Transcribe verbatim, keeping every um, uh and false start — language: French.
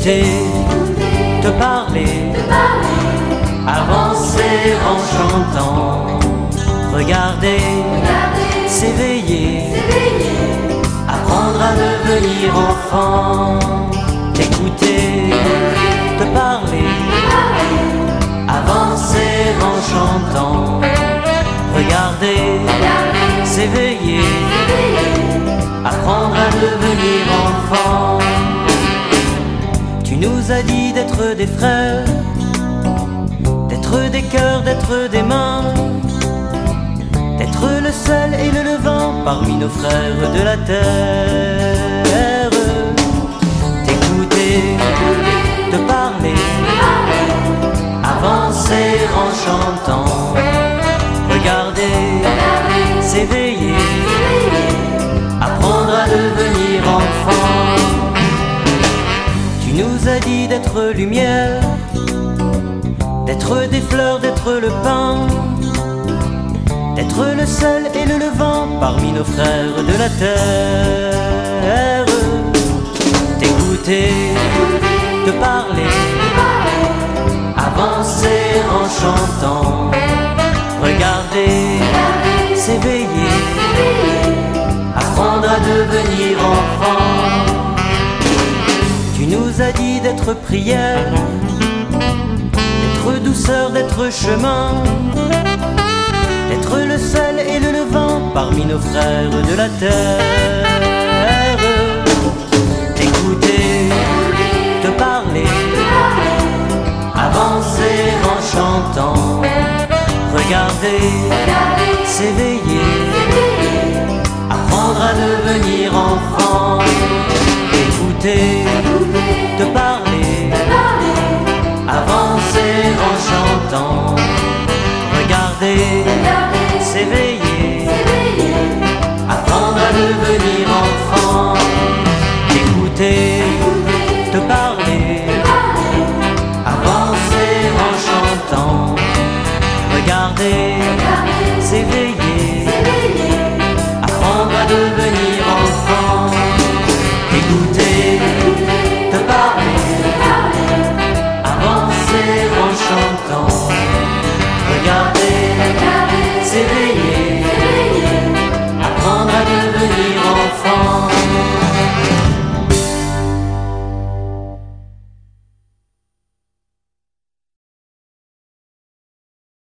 t'écouter, te parler, avancer en chantant, regarder, s'éveiller, apprendre à devenir enfant, t'écouter, te parler, avancer en chantant, regarder, s'éveiller, apprendre à devenir enfant. Tu nous as dit d'être des frères, d'être des cœurs, d'être des mains, d'être le seul et le levant parmi nos frères de la terre. T'écouter, te parler, avancer en chantant, regarder, s'éveiller, apprendre à devenir enfant. Tu nous as dit d'être lumière, d'être des fleurs, d'être le pain, d'être le seul et le levant parmi nos frères de la terre. T'écouter, te parler, avancer en chantant, regarder, s'éveiller, apprendre à devenir enfant. Tu nous as dit d'être prière, d'être douceur, d'être chemin, d'être le seul et le levant parmi nos frères de la terre. T'écouter, te parler, avancer en chantant, regarder, s'éveiller, apprendre à devenir enfant. Écouter,